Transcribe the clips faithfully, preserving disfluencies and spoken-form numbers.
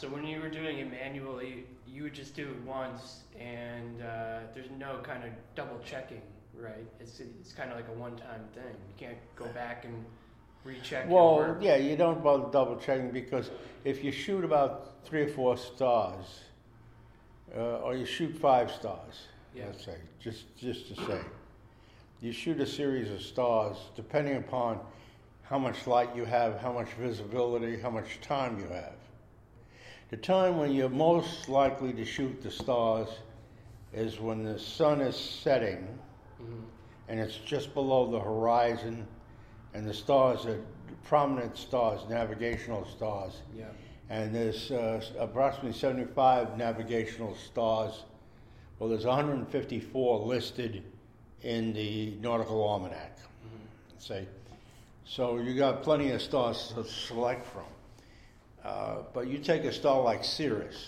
So when you were doing it manually, you would just do it once, and uh, there's no kind of double checking, right? It's it's kind of like a one-time thing. You can't go back and recheck your Well, work. yeah, you don't bother double checking because if you shoot about three or four stars, uh, or you shoot five stars, Yeah. let's say, just just to say, you shoot a series of stars depending upon how much light you have, how much visibility, how much time you have. The time when you're most likely to shoot the stars is when the sun is setting Mm-hmm. and it's just below the horizon, and the stars are prominent stars, navigational stars. Yeah. And there's uh, approximately seventy-five navigational stars. Well, there's one hundred fifty-four listed in the Nautical Almanac. Mm-hmm. Say, so you got plenty of stars to select from. Uh, but you take a star like Sirius.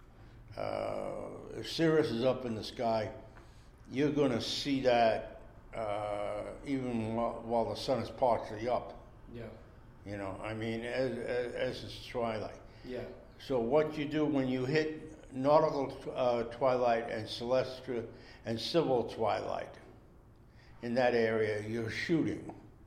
Uh, if Sirius is up in the sky, you're going to see that uh, even while, while the sun is partially up. Yeah. You know, I mean, as, as, as it's twilight. Yeah. So what you do when you hit nautical uh, twilight and celestial and civil twilight, in that area, you're shooting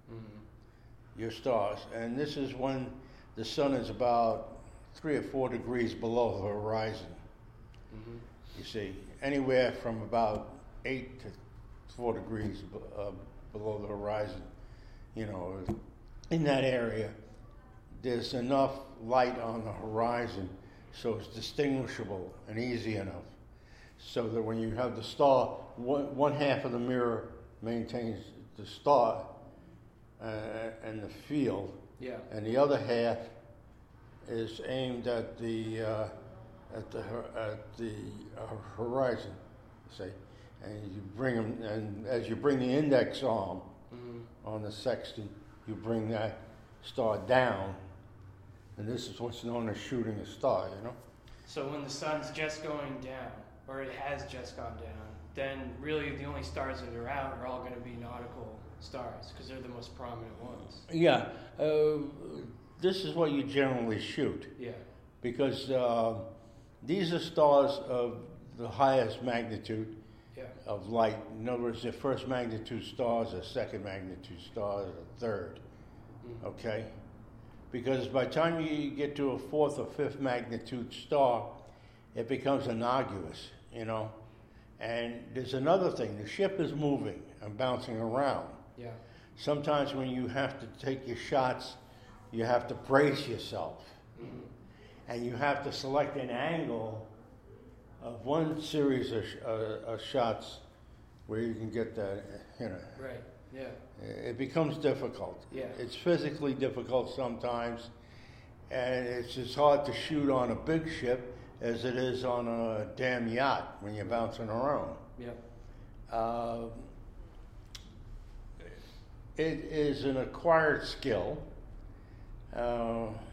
Mm-hmm. your stars. And this is when the sun is about three or four degrees below the horizon. Mm-hmm. You see, anywhere from about eight to four degrees uh, below the horizon, you know, in that area, there's enough light on the horizon so it's distinguishable and easy enough so that when you have the star, one, one half of the mirror maintains the star uh, and the field, Yeah. and the other half is aimed at the uh, at the at the uh, horizon, say, and you bring them, and as you bring the index arm Mm-hmm. on the sextant, you bring that star down, and this is what's known as shooting a star. You know. So when the sun's just going down, or it has just gone down, then really the only stars that are out are all going to be nautical stars because they're the most prominent ones. Yeah, uh, this is what you generally shoot Yeah. because uh, these are stars of the highest magnitude Yeah. of light. In other words, the first magnitude stars, a second magnitude stars, a third. Mm-hmm. Okay? Because by the time you get to a fourth or fifth magnitude star, it becomes innocuous, you know. And there's another thing, the ship is moving and bouncing around. Yeah. Sometimes when you have to take your shots, you have to brace yourself. Mm-hmm. And you have to select an angle of one series of, sh- uh, of shots where you can get that, you know. Right. Yeah. It becomes difficult. Yeah. It's physically difficult sometimes, and it's as hard to shoot on a big ship as it is on a damn yacht when you're bouncing around. Yeah. Uh, it is an acquired skill. Uh,